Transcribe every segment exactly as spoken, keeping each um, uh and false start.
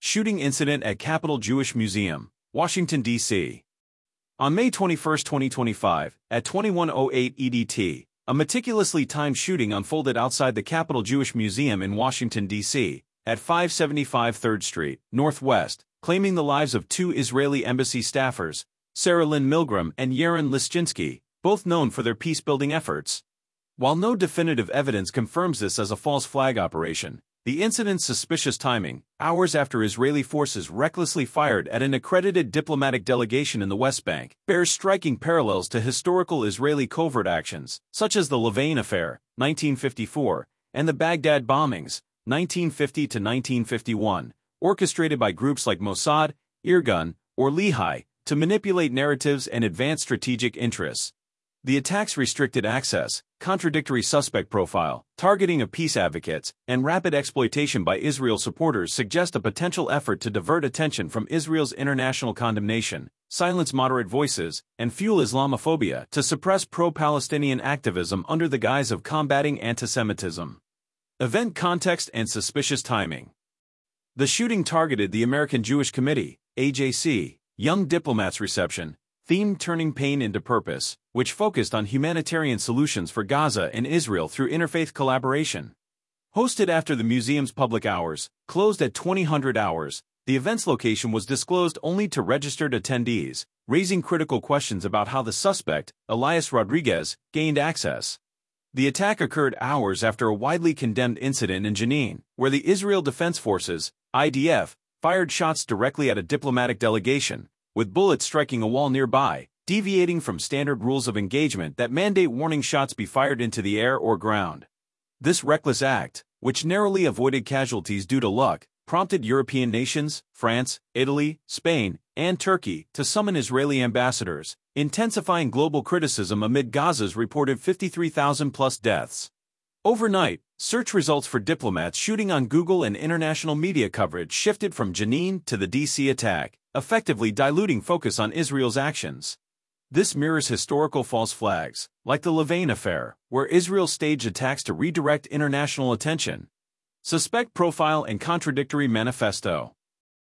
Shooting incident at Capitol Jewish Museum, Washington, D C On May twenty-first, twenty twenty-five, at twenty-one oh eight E D T, a meticulously timed shooting unfolded outside the Capitol Jewish Museum in Washington, D C, at five seventy-five third Street, Northwest, claiming the lives of two Israeli embassy staffers, Sarah Lynn Milgram and Yaron Lischinski, both known for their peace-building efforts. While no definitive evidence confirms this as a false flag operation, the incident's suspicious timing, hours after Israeli forces recklessly fired at an accredited diplomatic delegation in the West Bank, bears striking parallels to historical Israeli covert actions, such as the Louvain Affair, nineteen fifty-four, and the Baghdad bombings, nineteen fifty to nineteen fifty-one, orchestrated by groups like Mossad, Irgun, or Lehi, to manipulate narratives and advance strategic interests. The attacks restricted access, contradictory suspect profile, targeting of peace advocates, and rapid exploitation by Israel supporters suggest a potential effort to divert attention from Israel's international condemnation, silence moderate voices, and fuel Islamophobia to suppress pro-Palestinian activism under the guise of combating antisemitism. Event context and suspicious timing. The shooting targeted the American Jewish Committee, A J C, Young Diplomats Reception, themed Turning Pain into Purpose, which focused on humanitarian solutions for Gaza and Israel through interfaith collaboration. Hosted after the museum's public hours, closed at twenty hundred hours, the event's location was disclosed only to registered attendees, raising critical questions about how the suspect, Elias Rodriguez, gained access. The attack occurred hours after a widely condemned incident in Jenin, where the Israel Defense Forces, I D F, fired shots directly at a diplomatic delegation, with bullets striking a wall nearby, deviating from standard rules of engagement that mandate warning shots be fired into the air or ground. This reckless act, which narrowly avoided casualties due to luck, prompted European nations, France, Italy, Spain, and Turkey to summon Israeli ambassadors, intensifying global criticism amid Gaza's reported fifty-three thousand plus deaths. Overnight, search results for diplomats shooting on Google and international media coverage shifted from Jenin to the D C attack, effectively diluting focus on Israel's actions. This mirrors historical false flags, like the Louvain Affair, where Israel staged attacks to redirect international attention. Suspect profile and contradictory manifesto.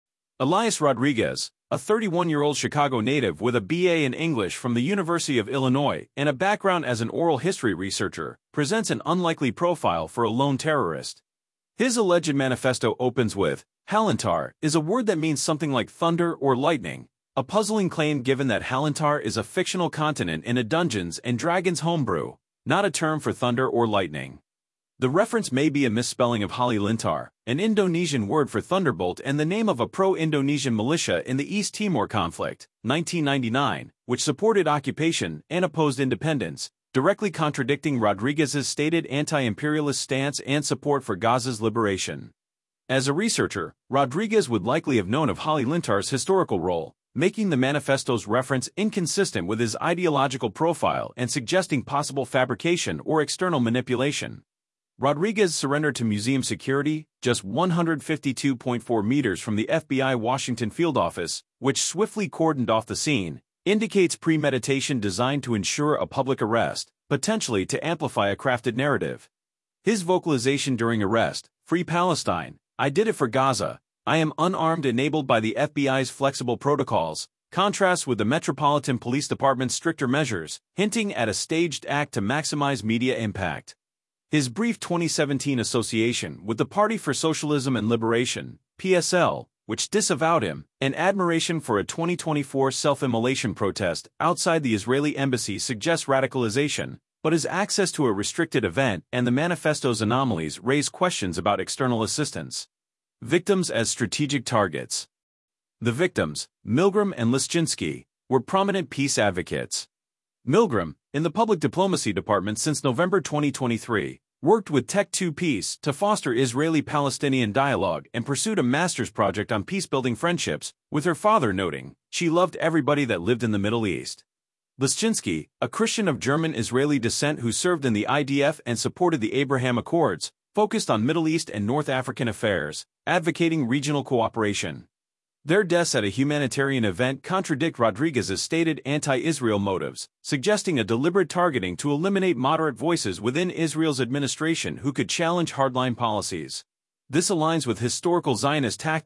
Elias Rodriguez, a thirty-one-year-old Chicago native with a B A in English from the University of Illinois and a background as an oral history researcher, presents an unlikely profile for a lone terrorist. His alleged manifesto opens with, Halantar is a word that means something like thunder or lightning, a puzzling claim given that Halantar is a fictional continent in a Dungeons and Dragons homebrew, not a term for thunder or lightning. The reference may be a misspelling of Halilintar, an Indonesian word for thunderbolt and the name of a pro-Indonesian militia in the East Timor conflict, nineteen ninety-nine, which supported occupation and opposed independence, directly contradicting Rodriguez's stated anti-imperialist stance and support for Gaza's liberation. As a researcher, Rodriguez would likely have known of Halilintar's historical role, making the manifesto's reference inconsistent with his ideological profile and suggesting possible fabrication or external manipulation. Rodriguez surrendered to museum security, just one hundred fifty-two point four meters from the F B I Washington field office, which swiftly cordoned off the scene, indicates premeditation designed to ensure a public arrest, potentially to amplify a crafted narrative. His vocalization during arrest, Free Palestine, I did it for Gaza, I am unarmed enabled by the F B I's flexible protocols, contrasts with the Metropolitan Police Department's stricter measures, hinting at a staged act to maximize media impact. His brief twenty seventeen association with the Party for Socialism and Liberation, P S L, which disavowed him, and admiration for a twenty twenty-four self-immolation protest outside the Israeli embassy suggests radicalization, but his access to a restricted event and the manifesto's anomalies raise questions about external assistance. Victims as strategic targets. The victims, Milgram and Lischinski, were prominent peace advocates. Milgram, in the public diplomacy department since November twenty twenty-three, worked with Tech two Peace to foster Israeli-Palestinian dialogue and pursued a master's project on peace-building friendships, with her father noting, she loved everybody that lived in the Middle East. Lischinski, a Christian of German-Israeli descent who served in the I D F and supported the Abraham Accords, focused on Middle East and North African affairs, advocating regional cooperation. Their deaths at a humanitarian event contradict Rodriguez's stated anti-Israel motives, suggesting a deliberate targeting to eliminate moderate voices within Israel's administration who could challenge hardline policies. This aligns with historical Zionist tactics,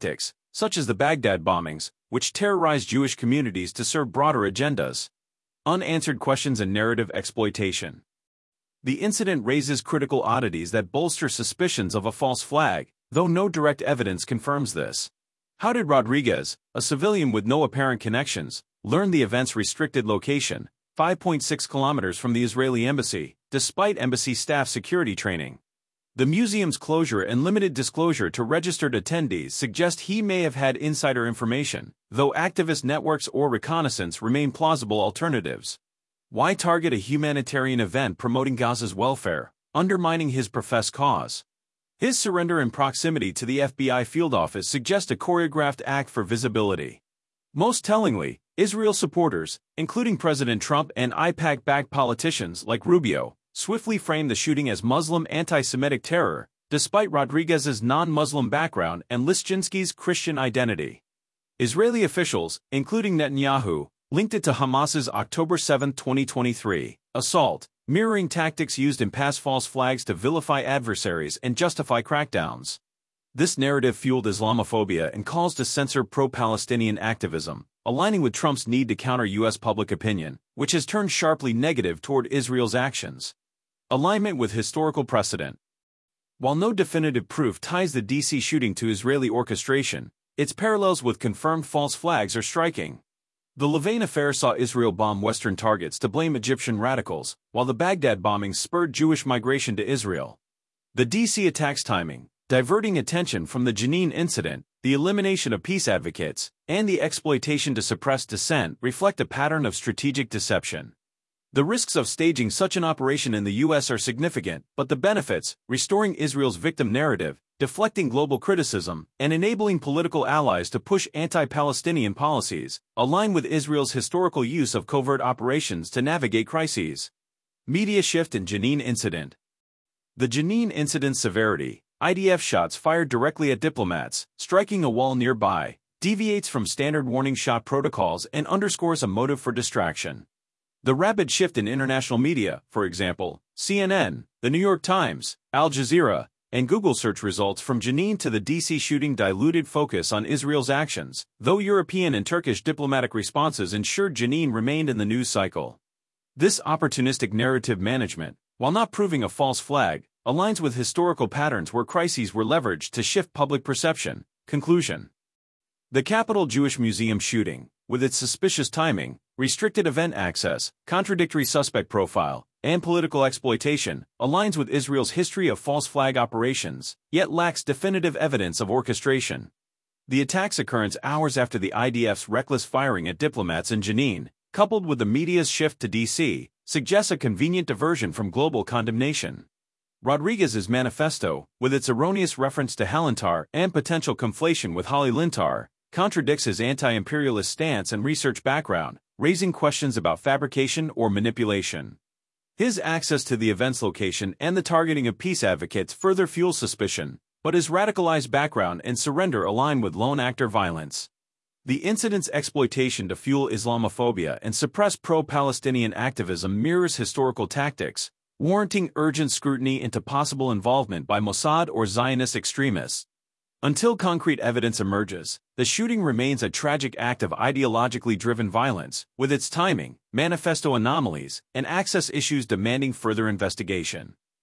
such as the Baghdad bombings, which terrorized Jewish communities to serve broader agendas. Unanswered questions and narrative exploitation. The incident raises critical oddities that bolster suspicions of a false flag, though no direct evidence confirms this. How did Rodriguez, a civilian with no apparent connections, learn the event's restricted location, five point six kilometers from the Israeli embassy, despite embassy staff security training? The museum's closure and limited disclosure to registered attendees suggest he may have had insider information, though activist networks or reconnaissance remain plausible alternatives. Why target a humanitarian event promoting Gaza's welfare, undermining his professed cause? His surrender and proximity to the F B I field office suggest a choreographed act for visibility. Most tellingly, Israel supporters, including President Trump and AIPAC-backed politicians like Rubio, swiftly framed the shooting as Muslim anti-Semitic terror, despite Rodriguez's non-Muslim background and Lischinski's Christian identity. Israeli officials, including Netanyahu, linked it to Hamas's October seventh twenty twenty-three assault, mirroring tactics used in past false flags to vilify adversaries and justify crackdowns. This narrative fueled Islamophobia and calls to censor pro-Palestinian activism, aligning with Trump's need to counter U S public opinion, which has turned sharply negative toward Israel's actions. Alignment with historical precedent. While no definitive proof ties the D C shooting to Israeli orchestration, its parallels with confirmed false flags are striking. The Louvain affair saw Israel bomb Western targets to blame Egyptian radicals, while the Baghdad bombings spurred Jewish migration to Israel. The D C attacks timing, diverting attention from the Jenin incident, the elimination of peace advocates, and the exploitation to suppress dissent reflect a pattern of strategic deception. The risks of staging such an operation in the U S are significant, but the benefits, restoring Israel's victim narrative, deflecting global criticism, and enabling political allies to push anti-Palestinian policies, align with Israel's historical use of covert operations to navigate crises. Media shift in Jenin incident. The Jenin incident's severity, I D F shots fired directly at diplomats, striking a wall nearby, deviates from standard warning shot protocols and underscores a motive for distraction. The rapid shift in international media, for example, C N N, The New York Times, Al Jazeera, and Google search results from Jenin to the D C shooting diluted focus on Israel's actions, though European and Turkish diplomatic responses ensured Jenin remained in the news cycle. This opportunistic narrative management, while not proving a false flag, aligns with historical patterns where crises were leveraged to shift public perception. Conclusion. The Capital Jewish Museum shooting, with its suspicious timing, restricted event access, contradictory suspect profile, and political exploitation, aligns with Israel's history of false flag operations, yet lacks definitive evidence of orchestration. The attack's occurrence hours after the I D F's reckless firing at diplomats in Jenin, coupled with the media's shift to D C, suggests a convenient diversion from global condemnation. Rodriguez's manifesto, with its erroneous reference to Halantar and potential conflation with Halilintar, contradicts his anti-imperialist stance and research background, raising questions about fabrication or manipulation. His access to the event's location and the targeting of peace advocates further fuel suspicion, but his radicalized background and surrender align with lone actor violence. The incident's exploitation to fuel Islamophobia and suppress pro-Palestinian activism mirrors historical tactics, warranting urgent scrutiny into possible involvement by Mossad or Zionist extremists. Until concrete evidence emerges, the shooting remains a tragic act of ideologically driven violence, with its timing, manifesto anomalies, and access issues demanding further investigation.